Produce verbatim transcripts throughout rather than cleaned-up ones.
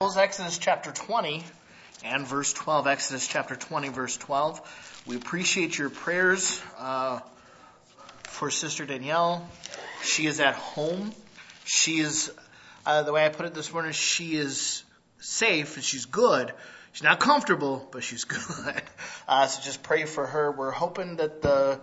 Bibles, Exodus chapter twenty and verse twelve. Exodus chapter twenty, verse twelve. We appreciate your prayers uh, for Sister Danielle. She is at home. She is, uh, the way I put it this morning, she is safe and she's good. She's not comfortable, but she's good. Uh, so just pray for her. We're hoping that the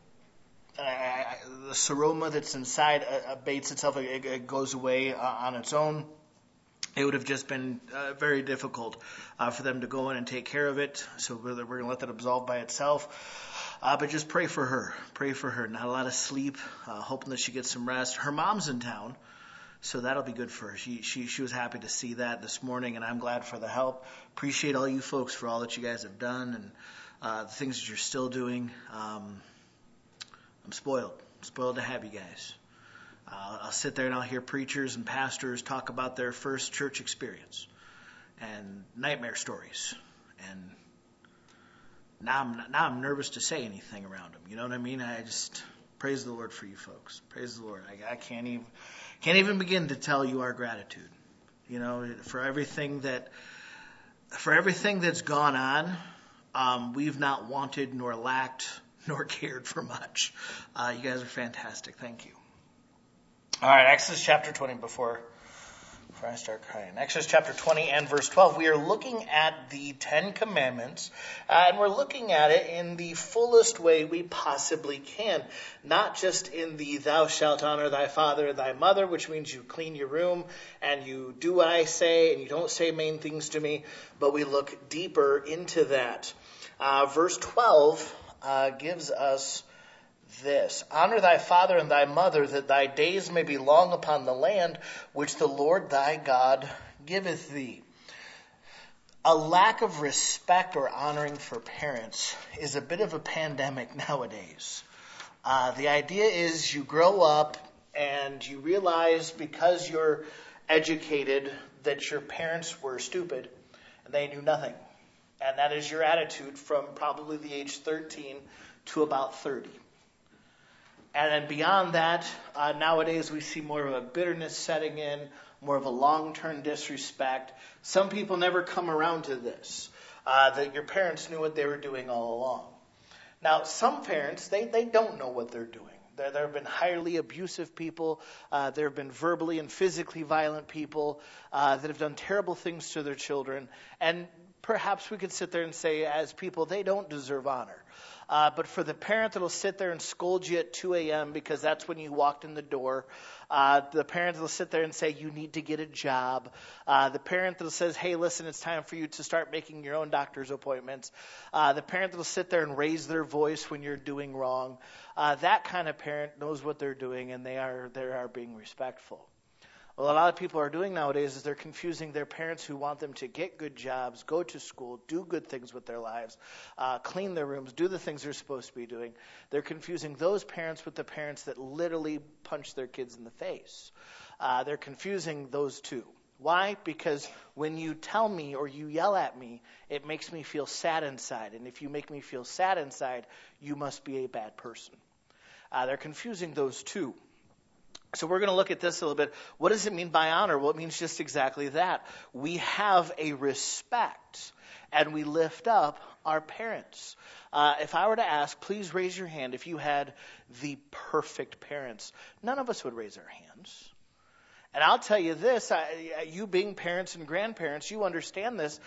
uh, the seroma that's inside abates itself. It, it goes away uh, on its own. It would have just been uh, very difficult uh, for them to go in and take care of it. So we're, we're going to let that absolve by itself. Uh, but just pray for her. Pray for her. Not a lot of sleep. Uh, hoping that she gets some rest. Her mom's in town, so that'll be good for her. She she she was happy to see that this morning, and I'm glad for the help. Appreciate all you folks for all that you guys have done and uh, the things that you're still doing. Um, I'm spoiled. I'm spoiled to have you guys. Uh, I'll sit there and I'll hear preachers and pastors talk about their first church experience and nightmare stories. And now I'm now I'm nervous to say anything around them. You know what I mean? I just praise the Lord for you folks. Praise the Lord. I, I can't even can't even begin to tell you our gratitude. You know, for everything that for everything that's gone on. Um, we've not wanted nor lacked nor cared for much. Uh, you guys are fantastic. Thank you. All right, Exodus chapter twenty, before, before I start crying. Exodus chapter twenty and verse twelve. We are looking at the Ten Commandments, uh, and we're looking at it in the fullest way we possibly can. Not just in the thou shalt honor thy father and thy mother, which means you clean your room and you do what I say and you don't say mean things to me, but we look deeper into that. Uh, verse twelve uh, gives us this: honor thy father and thy mother, that thy days may be long upon the land which the Lord thy God giveth thee. A lack of respect or honoring for parents is a bit of a pandemic nowadays. Uh, the idea is you grow up and you realize because you're educated that your parents were stupid and they knew nothing. And that is your attitude from probably the age thirteen to about thirty. And then beyond that, uh, nowadays we see more of a bitterness setting in, more of a long-term disrespect. Some people never come around to this, uh, that your parents knew what they were doing all along. Now, some parents, they, they don't know what they're doing. There, there have been highly abusive people. Uh, there have been verbally and physically violent people uh, that have done terrible things to their children. And perhaps we could sit there and say, as people, they don't deserve honor. Uh, but for the parent that'll sit there and scold you at two a.m. because that's when you walked in the door, uh, the parent that'll sit there and say you need to get a job, uh, the parent that says, hey, listen, it's time for you to start making your own doctor's appointments, uh, the parent that'll sit there and raise their voice when you're doing wrong, uh, that kind of parent knows what they're doing and they are they are being respectful. Well, a lot of people are doing nowadays is they're confusing their parents who want them to get good jobs, go to school, do good things with their lives, uh, clean their rooms, do the things they're supposed to be doing. They're confusing those parents with the parents that literally punch their kids in the face. Uh, they're confusing those two. Why? Because when you tell me or you yell at me, it makes me feel sad inside. And if you make me feel sad inside, you must be a bad person. Uh, they're confusing those two. So we're going to look at this a little bit. What does it mean by honor? Well, it means just exactly that. We have a respect and we lift up our parents. Uh, if I were to ask, please raise your hand if you had the perfect parents. None of us would raise our hands. And I'll tell you this, I, you being parents and grandparents, you understand this.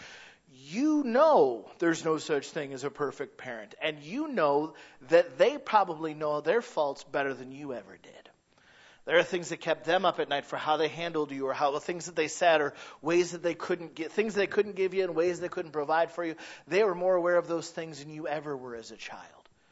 You know there's no such thing as a perfect parent. And you know that they probably know their faults better than you ever did. There are things that kept them up at night for how they handled you or how things that they said or ways that they couldn't get, things they couldn't give you and ways they couldn't provide for you. They were more aware of those things than you ever were as a child.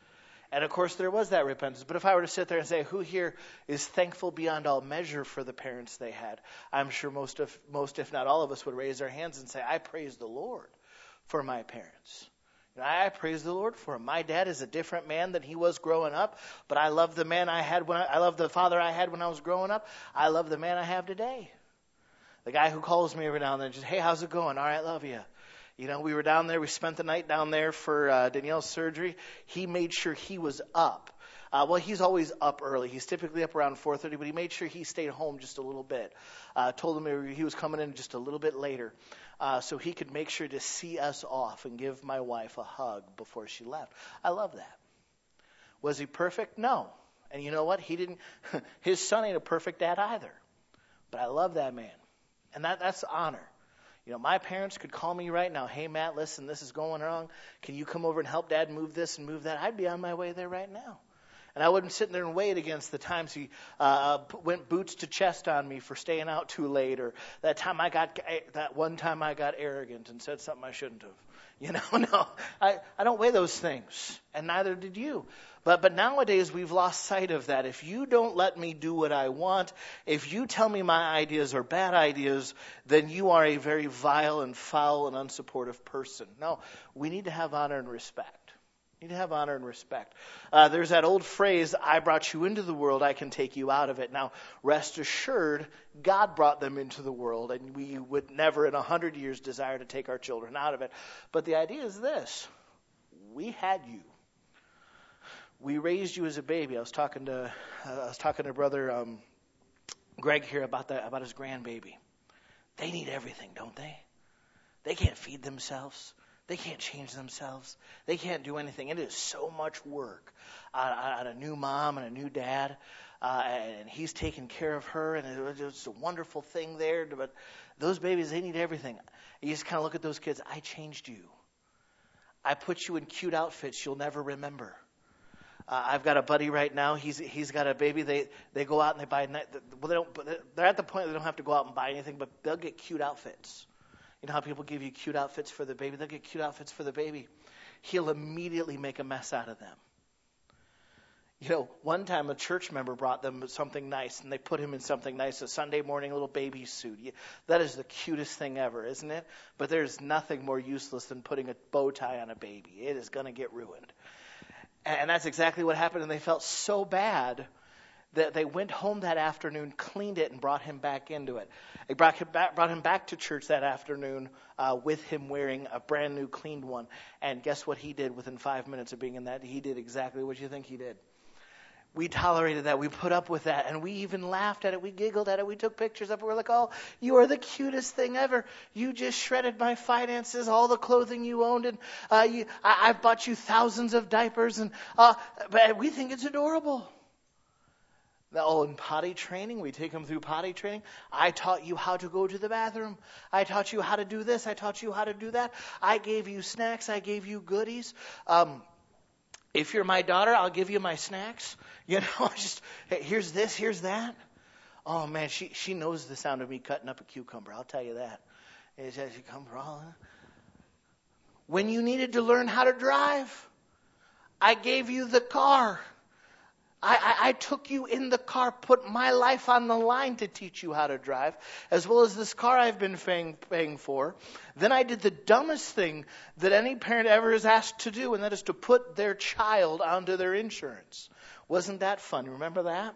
And of course there was that repentance. But if I were to sit there and say, who here is thankful beyond all measure for the parents they had? I'm sure most of, most if not all of us would raise our hands and say, I praise the Lord for my parents. I praise the Lord for him. My dad is a different man than he was growing up, but I love the man I had when I, I love the father I had when I was growing up. I love the man I have today. The guy who calls me every now and then, just, hey, how's it going? All right, love you. You know, we were down there. We spent the night down there for uh, Danielle's surgery. He made sure he was up. Uh, well, he's always up early. He's typically up around four thirty, but he made sure he stayed home just a little bit. Uh, told him he was coming in just a little bit later, uh, so he could make sure to see us off and give my wife a hug before she left. I love that. Was he perfect? No. And you know what? He didn't. His son ain't a perfect dad either. But I love that man, and that that's honor. You know, my parents could call me right now. Hey, Matt, listen, this is going wrong. Can you come over and help Dad move this and move that? I'd be on my way there right now. And I wouldn't sit there and wait against the times he uh, went boots to chest on me for staying out too late, or that time I got that one time I got arrogant and said something I shouldn't have. You know, no, I, I don't weigh those things, and neither did you. But but nowadays we've lost sight of that. If you don't let me do what I want, if you tell me my ideas are bad ideas, then you are a very vile and foul and unsupportive person. No, we need to have honor and respect. We need to have honor and respect. Uh, there's that old phrase, I brought you into the world, I can take you out of it. Now, rest assured, God brought them into the world, and we would never in a hundred years desire to take our children out of it. But the idea is this. We had you. We raised you as a baby. I was talking to uh, I was talking to Brother um, Greg here about that, about his grandbaby. They need everything, don't they? They can't feed themselves. They can't change themselves. They can't do anything. It is so much work on a new mom and a new dad, uh, and he's taking care of her, and it was a wonderful thing there. But those babies, they need everything. You just kind of look at those kids. I changed you. I put you in cute outfits you'll never remember. Uh, I've got a buddy right now. He's he's got a baby. They they go out and they buy. Well, they don't. They're at the point where they don't have to go out and buy anything, but they'll get cute outfits. You know how people give you cute outfits for the baby? They'll get cute outfits for the baby. He'll immediately make a mess out of them. You know, one time a church member brought them something nice, and they put him in something nice, a Sunday morning little baby suit. That is the cutest thing ever, isn't it? But there's nothing more useless than putting a bow tie on a baby. It is going to get ruined. And that's exactly what happened, and they felt so bad that they went home that afternoon, cleaned it, and brought him back into it. They brought him back, brought him back to church that afternoon uh, with him wearing a brand new cleaned one. And guess what he did within five minutes of being in that? He did exactly what you think he did. We tolerated that. We put up with that. And we even laughed at it. We giggled at it. We took pictures of it. We're like, oh, you are the cutest thing ever. You just shredded my finances, all the clothing you owned. And uh, you, I, I've bought you thousands of diapers. And uh, but we think it's adorable. Oh, in potty training, we take them through potty training. I taught you how to go to the bathroom. I taught you how to do this. I taught you how to do that. I gave you snacks. I gave you goodies. Um, if you're my daughter, I'll give you my snacks. You know, just hey, here's this, here's that. Oh man, she she knows the sound of me cutting up a cucumber. I'll tell you that. It's a cucumber. When you needed to learn how to drive, I gave you the car. I, I, I took you in the car, put my life on the line to teach you how to drive, as well as this car I've been paying, paying for. Then I did the dumbest thing that any parent ever is asked to do, and that is to put their child onto their insurance. Wasn't that fun? Remember that?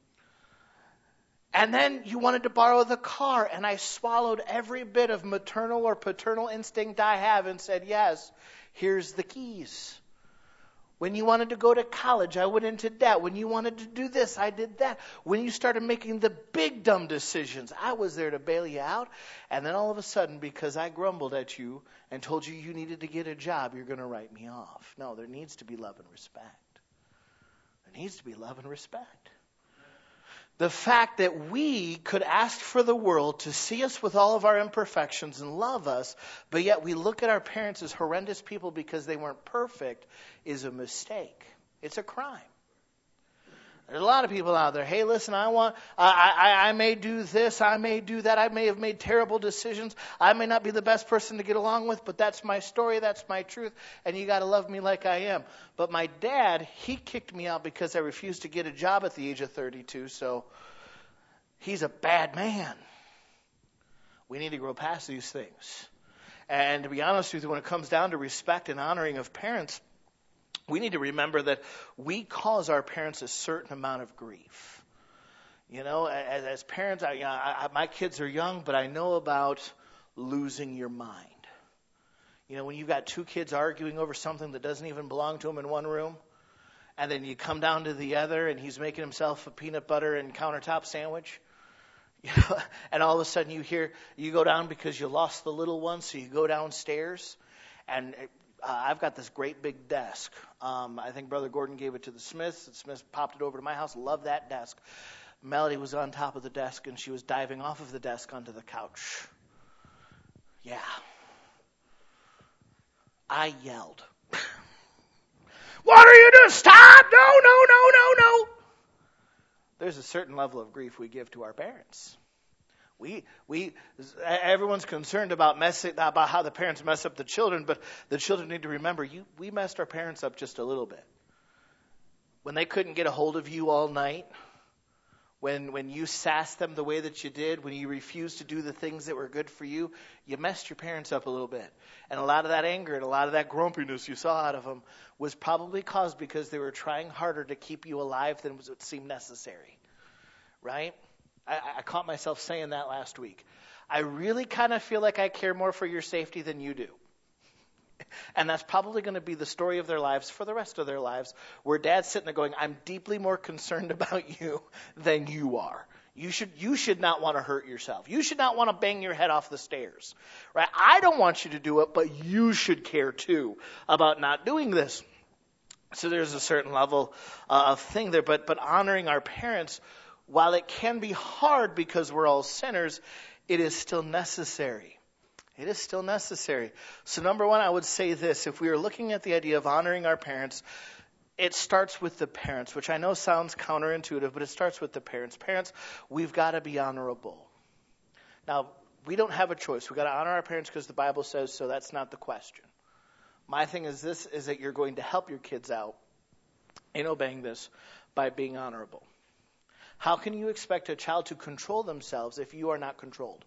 And then you wanted to borrow the car, and I swallowed every bit of maternal or paternal instinct I have and said, yes, here's the keys. When you wanted to go to college, I went into debt. When you wanted to do this, I did that. When you started making the big dumb decisions, I was there to bail you out. And then all of a sudden, because I grumbled at you and told you you needed to get a job, you're going to write me off. No, there needs to be love and respect. There needs to be love and respect. The fact that we could ask for the world to see us with all of our imperfections and love us, but yet we look at our parents as horrendous people because they weren't perfect, is a mistake. It's a crime. There's a lot of people out there. Hey, listen, I want, I, I, I may do this, I may do that, I may have made terrible decisions, I may not be the best person to get along with, but that's my story, that's my truth, and you got to love me like I am. But my dad, he kicked me out because I refused to get a job at the age of thirty-two, so he's a bad man. We need to grow past these things. And to be honest with you, when it comes down to respect and honoring of parents, we need to remember that we cause our parents a certain amount of grief. You know, as, as parents, I, I, my kids are young, but I know about losing your mind. You know, when you've got two kids arguing over something that doesn't even belong to them in one room, And then you come down to the other, and he's making himself a peanut butter and countertop sandwich. You know, and all of a sudden you hear, you go down because you lost the little one, so you go downstairs. And uh, I've got this great big desk. Um, I think Brother Gordon gave it to the Smiths. The Smiths popped it over to my house. Love that desk. Melody was on top of the desk, and she was diving off of the desk onto the couch. Yeah. I yelled. What are you doing? Stop! No, no, no, no, no. There's a certain level of grief we give to our parents. We, we, everyone's concerned about messing, about how the parents mess up the children, but the children need to remember, you, we messed our parents up just a little bit. When they couldn't get a hold of you all night, when, when you sassed them the way that you did, when you refused to do the things that were good for you, you messed your parents up a little bit. And a lot of that anger and a lot of that grumpiness you saw out of them was probably caused because they were trying harder to keep you alive than would seem necessary. Right? I, I caught myself saying that last week. I really kind of feel like I care more for your safety than you do. And that's probably going to be the story of their lives for the rest of their lives, where dad's sitting there going, I'm deeply more concerned about you than you are. You should, you should not want to hurt yourself. You should not want to bang your head off the stairs. Right? I don't want you to do it, but you should care too about not doing this. So there's a certain level uh, of thing there, but, but honoring our parents, while it can be hard because we're all sinners, it is still necessary. It is still necessary. So number one, I would say this. If we are looking at the idea of honoring our parents, it starts with the parents, which I know sounds counterintuitive, but it starts with the parents. Parents, we've got to be honorable. Now, we don't have a choice. We've got to honor our parents because the Bible says so. That's not the question. My thing is this, is that you're going to help your kids out in obeying this by being honorable. How can you expect a child to control themselves if you are not controlled?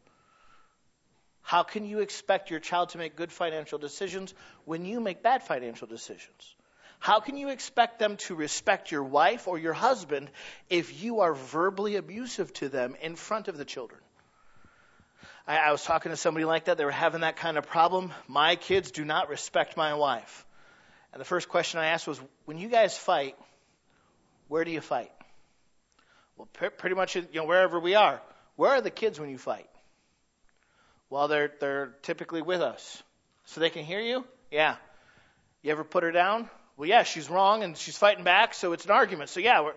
How can you expect your child to make good financial decisions when you make bad financial decisions? How can you expect them to respect your wife or your husband if you are verbally abusive to them in front of the children? I, I was talking to somebody like that. They were having that kind of problem. My kids do not respect my wife. And the first question I asked was, when you guys fight, where do you fight? Well, pr- pretty much, you know, wherever we are. Where are the kids when you fight? Well, they're they're typically with us. So they can hear you? Yeah. You ever put her down? Well, yeah, she's wrong and she's fighting back, so it's an argument. So yeah, we're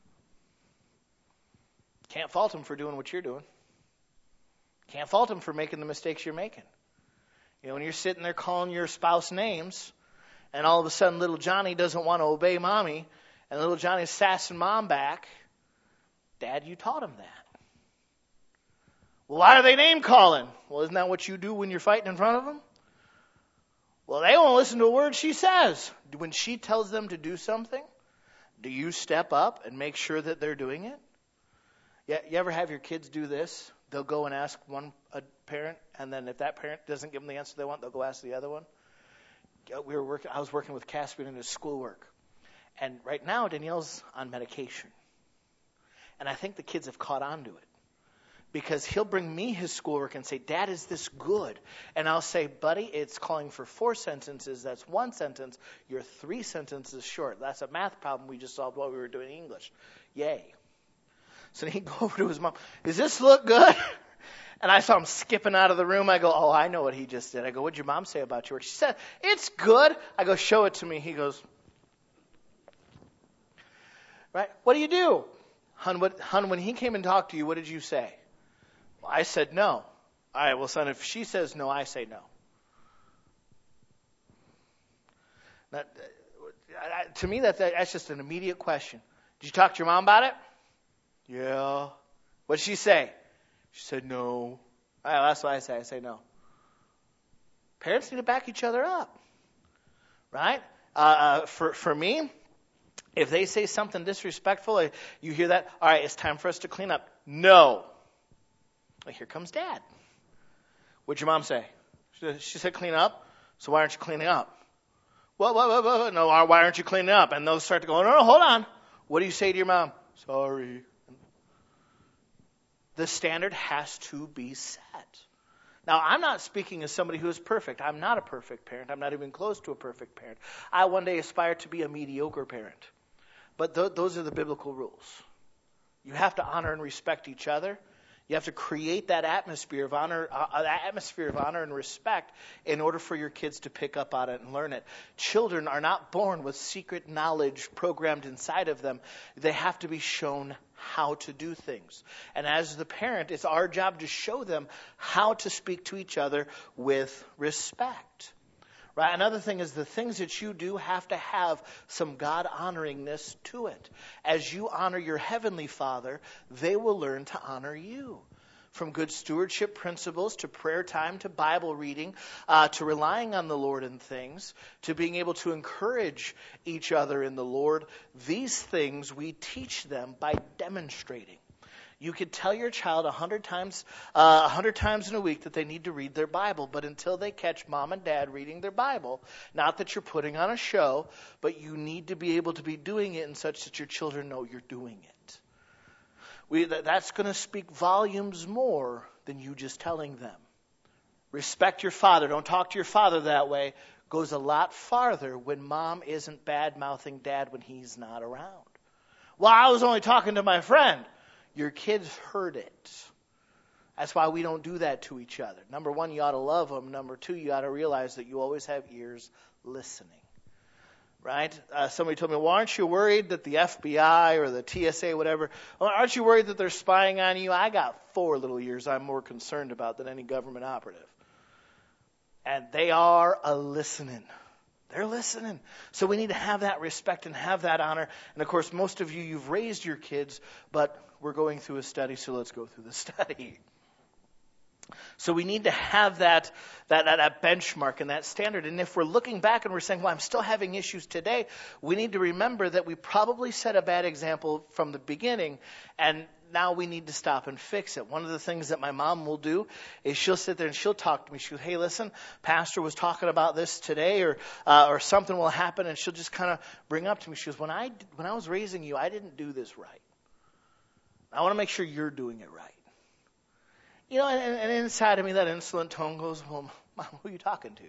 can't fault them for doing what you're doing. Can't fault them for making the mistakes you're making. You know, when you're sitting there calling your spouse names, and all of a sudden little Johnny doesn't want to obey mommy, and little Johnny's sassing mom back, Dad, you taught him that. Well, why are they name calling? Well, isn't that what you do when you're fighting in front of them? Well, they won't listen to a word she says. When she tells them to do something, do you step up and make sure that they're doing it? Yeah, you ever have your kids do this? They'll go and ask one a parent, and then if that parent doesn't give them the answer they want, they'll go ask the other one. We were working. I was working with Caspian in his schoolwork, and right now Danielle's on medication, and I think the kids have caught on to it. Because he'll bring me his schoolwork and say, Dad, is this good? And I'll say, buddy, it's calling for four sentences. That's one sentence. You're three sentences short. That's a math problem we just solved while we were doing English. Yay. So he'd go over to his mom. Does this look good? And I saw him skipping out of the room. I go, oh, I know what he just did. I go, what'd your mom say about your work? She said, it's good. I go, show it to me. He goes, right? What do you do? Hun, what, hun, when he came and talked to you, what did you say? I said no. All right, well, son, if she says no, I say no. Now, to me, that, that's just an immediate question. Did you talk to your mom about it? Yeah. What did she say? She said no. All right, well, that's what I say. I say no. Parents need to back each other up, right? Uh, uh, for for me, if they say something disrespectful, you hear that, all right, it's time for us to clean up. No. Well, here comes Dad. What'd your mom say? She said clean up. So why aren't you cleaning up? What, what, what, what? No, why aren't you cleaning up? And they'll start to go, no, no, hold on. What do you say to your mom? Sorry. The standard has to be set. Now, I'm not speaking as somebody who is perfect. I'm not a perfect parent. I'm not even close to a perfect parent. I one day aspire to be a mediocre parent. But th- those are the biblical rules. You have to honor and respect each other. You have to create that atmosphere of honor, uh, that atmosphere of honor and respect in order for your kids to pick up on it and learn it. Children are not born with secret knowledge programmed inside of them. They have to be shown how to do things. And as the parent, it's our job to show them how to speak to each other with respect. Right? Another thing is the things that you do have to have some God-honoringness to it. As you honor your heavenly Father, they will learn to honor you. From good stewardship principles to prayer time to Bible reading uh, to relying on the Lord in things to being able to encourage each other in the Lord, these things we teach them by demonstrating. You could tell your child a hundred times, uh, a hundred times in a week that they need to read their Bible, but until they catch mom and dad reading their Bible, not that you're putting on a show, but you need to be able to be doing it in such that your children know you're doing it. We, that, that's going to speak volumes more than you just telling them. Respect your father. Don't talk to your father that way. Goes a lot farther when mom isn't bad-mouthing dad when he's not around. Well, I was only talking to my friend. Your kids heard it. That's why we don't do that to each other. Number one, you ought to love them. Number two, you ought to realize that you always have ears listening. Right? Uh, somebody told me, well, aren't you worried that the F B I or the T S A, whatever, well, aren't you worried that they're spying on you? I got four little ears I'm more concerned about than any government operative. And they are a listening. They're listening. So we need to have that respect and have that honor. And of course, most of you, you've raised your kids, but we're going through a study, so let's go through the study. So we need to have that, that, that, that benchmark and that standard. And if we're looking back and we're saying, well, I'm still having issues today, we need to remember that we probably set a bad example from the beginning, and now we need to stop and fix it. One of the things that my mom will do is she'll sit there and she'll talk to me. She'll, hey, listen, Pastor was talking about this today, or uh, or something will happen, and she'll just kind of bring up to me. She goes, when I, when I was raising you, I didn't do this right. I want to make sure you're doing it right. You know, and, and inside of me, that insolent tone goes, well, Mom, who are you talking to?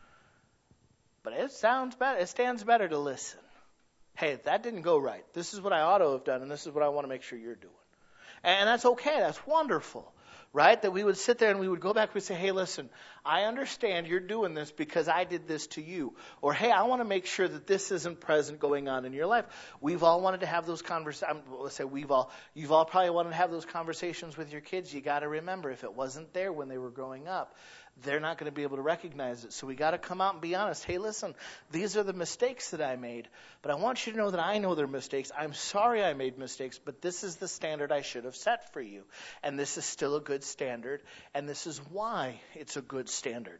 But it sounds better. It stands better to listen. Hey, that didn't go right. This is what I ought to have done, and this is what I want to make sure you're doing. And that's okay. That's wonderful, right? That we would sit there and we would go back and we'd say, hey, listen, I understand you're doing this because I did this to you. Or, hey, I want to make sure that this isn't present going on in your life. We've all wanted to have those conversations. Let's say we've all, you've all probably wanted to have those conversations with your kids. You got to remember, if it wasn't there when they were growing up, they're not going to be able to recognize it. So we got to come out and be honest. Hey, listen, these are the mistakes that I made, but I want you to know that I know they're mistakes. I'm sorry I made mistakes, but this is the standard I should have set for you. And this is still a good standard, and this is why it's a good standard.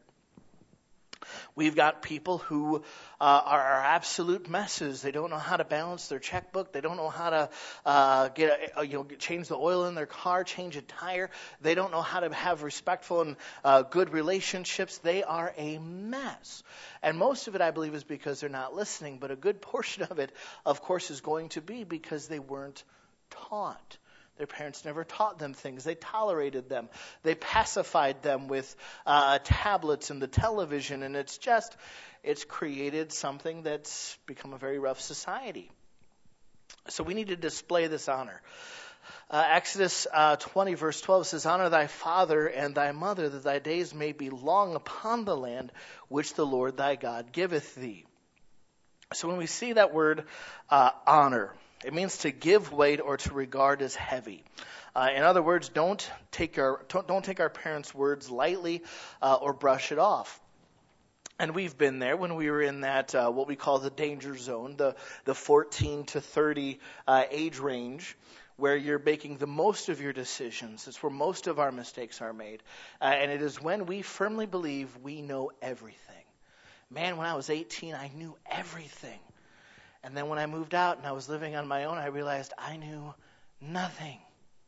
We've got people who uh, are, are absolute messes. They don't know how to balance their checkbook. They don't know how to uh, get a, you know change the oil in their car, change a tire. They don't know how to have respectful and uh, good relationships. They are a mess. And most of it, I believe, is because they're not listening. But a good portion of it, of course, is going to be because they weren't taught. Their parents never taught them things. They tolerated them. They pacified them with uh, tablets and the television. And it's just, it's created something that's become a very rough society. So we need to display this honor. Uh, Exodus uh, twenty, verse twelve says, honor thy father and thy mother, that thy days may be long upon the land which the Lord thy God giveth thee. So when we see that word uh, honor, it means to give weight or to regard as heavy. Uh, in other words, don't take our don't take our parents' words lightly uh, or brush it off. And we've been there when we were in that uh, what we call the danger zone, the the fourteen to thirty uh, age range, where you're making the most of your decisions. It's where most of our mistakes are made, uh, and it is when we firmly believe we know everything. Man, when I was eighteen, I knew everything. And then when I moved out and I was living on my own, I realized I knew nothing.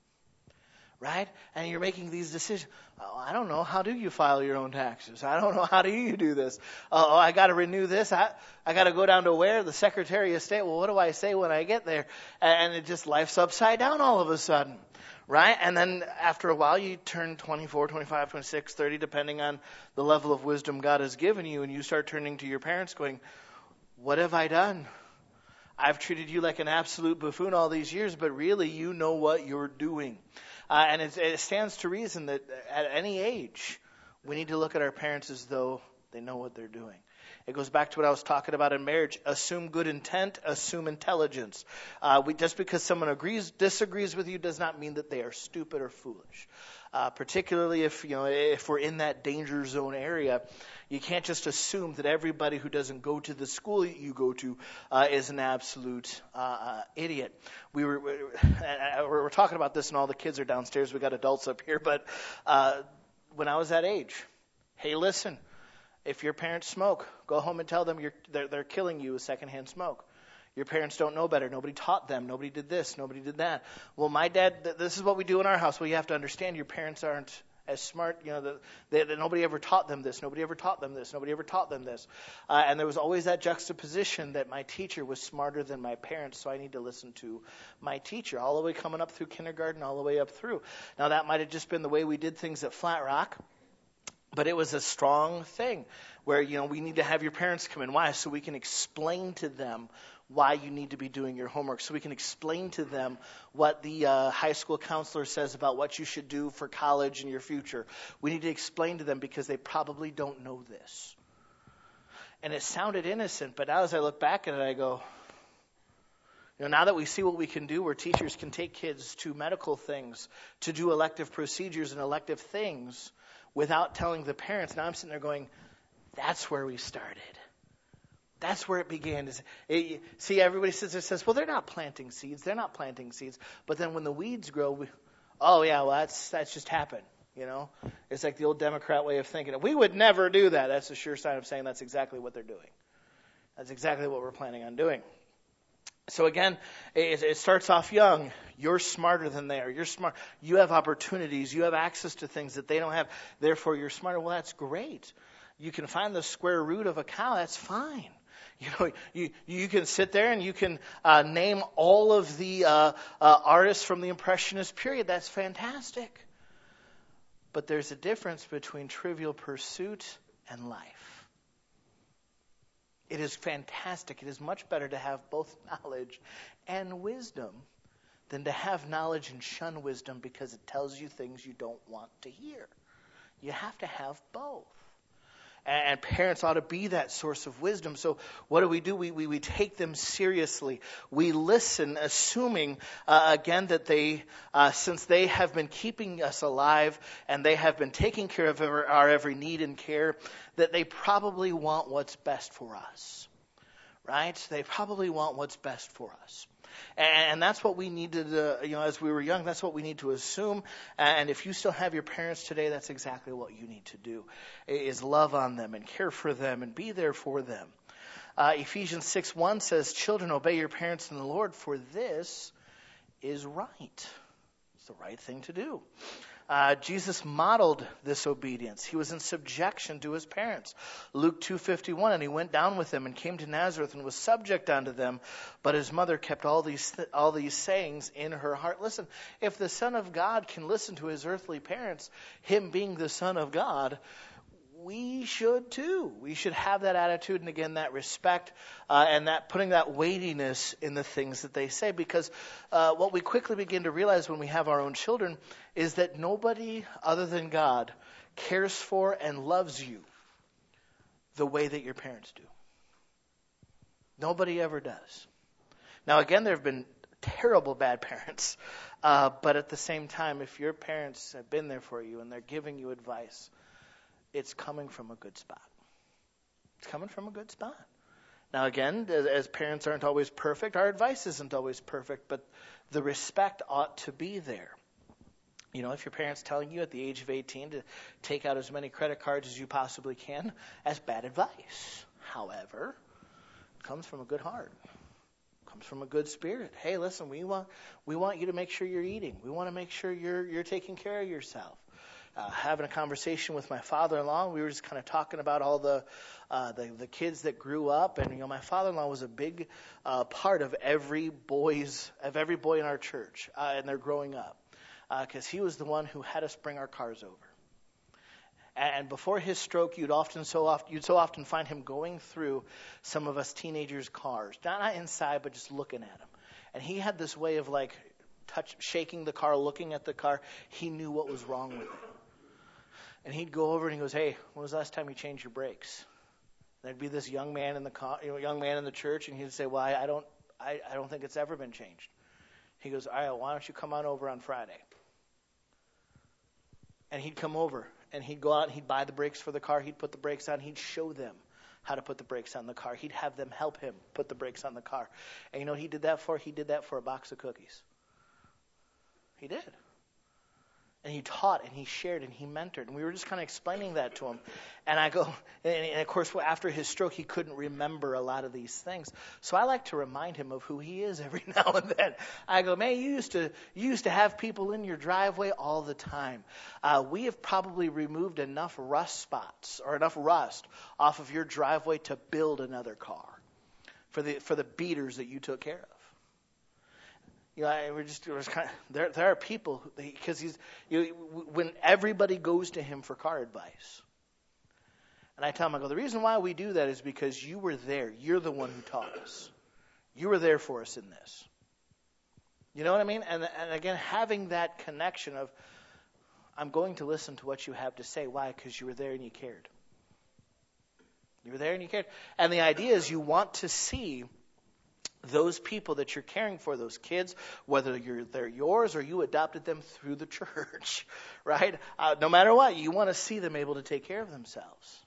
Right? And you're making these decisions. Oh, I don't know. How do you file your own taxes? I don't know. How do you do this? Oh, I got to renew this. I, I got to go down to where? The Secretary of State. Well, what do I say when I get there? And it just, life's upside down all of a sudden. Right? And then after a while, you turn twenty-four, twenty-five, twenty-six, thirty, depending on the level of wisdom God has given you. And you start turning to your parents going, what have I done? I've treated you like an absolute buffoon all these years, but really you know what you're doing. Uh, and it, it stands to reason that at any age, we need to look at our parents as though they know what they're doing. It goes back to what I was talking about in marriage. Assume good intent, assume intelligence. Uh, we, just because someone agrees, disagrees with you does not mean that they are stupid or foolish. Uh, particularly if, you know, if we're in that danger zone area, you can't just assume that everybody who doesn't go to the school you go to uh, is an absolute uh, uh, idiot. We were, we we're, we're talking about this, and all the kids are downstairs. We got adults up here, but uh, when I was that age, hey, listen, if your parents smoke, go home and tell them you're, they're, they're killing you with secondhand smoke. Your parents don't know better. Nobody taught them. Nobody did this. Nobody did that. Well, my dad, th- this is what we do in our house. Well, you have to understand your parents aren't as smart. You know, the, they, they, nobody ever taught them this. Nobody ever taught them this. Nobody ever taught them this. Uh, and there was always that juxtaposition that my teacher was smarter than my parents, so I need to listen to my teacher all the way coming up through kindergarten, all the way up through. Now, that might have just been the way we did things at Flat Rock. But it was a strong thing where, you know, we need to have your parents come in. Why? So we can explain to them why you need to be doing your homework. So we can explain to them what the uh, high school counselor says about what you should do for college in your future. We need to explain to them because they probably don't know this. And it sounded innocent, but now as I look back at it, I go, you know, now that we see what we can do where teachers can take kids to medical things, to do elective procedures and elective things, without telling the parents. Now I'm sitting there going, that's where we started. That's where it began. It, see, everybody sits there and says, well, they're not planting seeds. They're not planting seeds. But then when the weeds grow, we, oh, yeah, well, that's that's just happened. You know, it's like the old Democrat way of thinking. We would never do that. That's a sure sign of saying that's exactly what they're doing. That's exactly what we're planning on doing. So again, it, it starts off young. You're smarter than they are. You're smart. You have opportunities. You have access to things that they don't have. Therefore, you're smarter. Well, that's great. You can find the square root of a cow. That's fine. You know, you you can sit there and you can uh, name all of the uh, uh, artists from the Impressionist period. That's fantastic. But there's a difference between Trivial Pursuit and life. It is fantastic. It is much better to have both knowledge and wisdom than to have knowledge and shun wisdom because it tells you things you don't want to hear. You have to have both. And parents ought to be that source of wisdom. So what do we do? We we, we take them seriously. We listen, assuming, uh, again, that they, uh, since they have been keeping us alive and they have been taking care of our, our every need and care, that they probably want what's best for us. Right? They probably want what's best for us. And that's what we needed, uh, you know, as we were young, that's what we need to assume. And if you still have your parents today, that's exactly what you need to do, is love on them and care for them and be there for them. Uh, Ephesians six one says, children, obey your parents in the Lord, for this is right. It's the right thing to do. Uh, Jesus modeled this obedience. He was in subjection to his parents. Luke two fifty-one, and he went down with them and came to Nazareth and was subject unto them, but his mother kept all these th- all these sayings in her heart. Listen, if the Son of God can listen to his earthly parents, him being the Son of God, we should too. We should have that attitude and again that respect uh, and that putting that weightiness in the things that they say. Because uh, what we quickly begin to realize when we have our own children is that nobody other than God cares for and loves you the way that your parents do. Nobody ever does. Now again, there have been terrible bad parents, uh, but at the same time, if your parents have been there for you and they're giving you advice, it's coming from a good spot. It's coming from a good spot. Now again, as, as parents aren't always perfect, our advice isn't always perfect, but the respect ought to be there. You know, if your parents telling you at the age of eighteen to take out as many credit cards as you possibly can, that's bad advice. However, it comes from a good heart. It comes from a good spirit. Hey, listen, we want we want you to make sure you're eating. We want to make sure you're you're taking care of yourself. Uh, having a conversation with my father-in-law, we were just kind of talking about all the, uh, the the kids that grew up, and you know, my father-in-law was a big uh, part of every boy's of every boy in our church, uh, and they're growing up, because uh, he was the one who had us bring our cars over. And before his stroke, you'd often so often you'd so often find him going through some of us teenagers' cars, not, not inside, but just looking at them. And he had this way of like touch, shaking the car, looking at the car. He knew what was wrong with it. And he'd go over and he goes, "Hey, when was the last time you changed your brakes?" And there'd be this young man in the car, you know, young man in the church, and he'd say, "Well, I, I don't, I, I don't think it's ever been changed." He goes, "All right, why don't you come on over on Friday?" And he'd come over, and he'd go out and he'd buy the brakes for the car. He'd put the brakes on. He'd show them how to put the brakes on the car. He'd have them help him put the brakes on the car. And you know what he did that for? He did that for a box of cookies. He did. And he taught, and he shared, and he mentored. And we were just kind of explaining that to him. And I go, and, and of course, after his stroke, he couldn't remember a lot of these things. So I like to remind him of who he is every now and then. I go, "Man, you used to you used to have people in your driveway all the time. Uh, we have probably removed enough rust spots or enough rust off of your driveway to build another car for the for the beaters that you took care of." You know, I, we're just, we're just kind of, there, there are people, because he's, you know, when everybody goes to him for car advice, and I tell him, I go, "The reason why we do that is because you were there. You're the one who taught us. You were there for us in this." You know what I mean? And, and again, having that connection of, I'm going to listen to what you have to say. Why? Because you were there and you cared. You were there and you cared. And the idea is you want to see those people that you're caring for, those kids, whether you're, they're yours or you adopted them through the church, right? Uh, no matter what, you want to see them able to take care of themselves.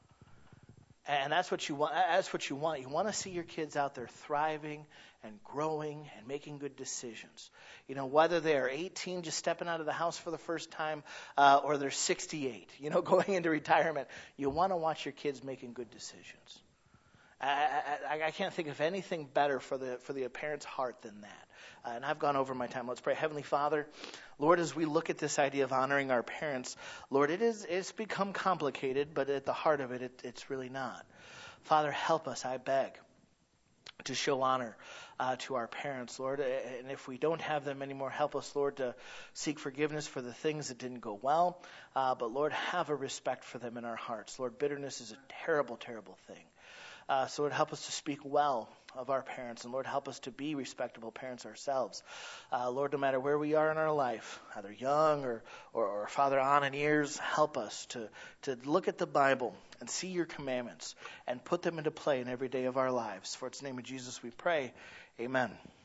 And that's what you want. That's what you want. You want to see your kids out there thriving and growing and making good decisions. You know, whether they are eighteen, just stepping out of the house for the first time, uh, or they're sixty-eight, you know, going into retirement, you want to watch your kids making good decisions. I, I, I can't think of anything better for the for the parent's heart than that. Uh, and I've gone over my time. Let's pray. Heavenly Father, Lord, as we look at this idea of honoring our parents, Lord, it is it's become complicated, but at the heart of it, it it's really not. Father, help us, I beg, to show honor uh, to our parents, Lord. And if we don't have them anymore, help us, Lord, to seek forgiveness for the things that didn't go well. Uh, but, Lord, have a respect for them in our hearts. Lord, bitterness is a terrible, terrible thing. Uh, so Lord, help us to speak well of our parents. And Lord, help us to be respectable parents ourselves. Uh, Lord, no matter where we are in our life, either young or, or, or Father on in years, help us to, to look at the Bible and see your commandments and put them into play in every day of our lives. For it's in the name of Jesus we pray. Amen.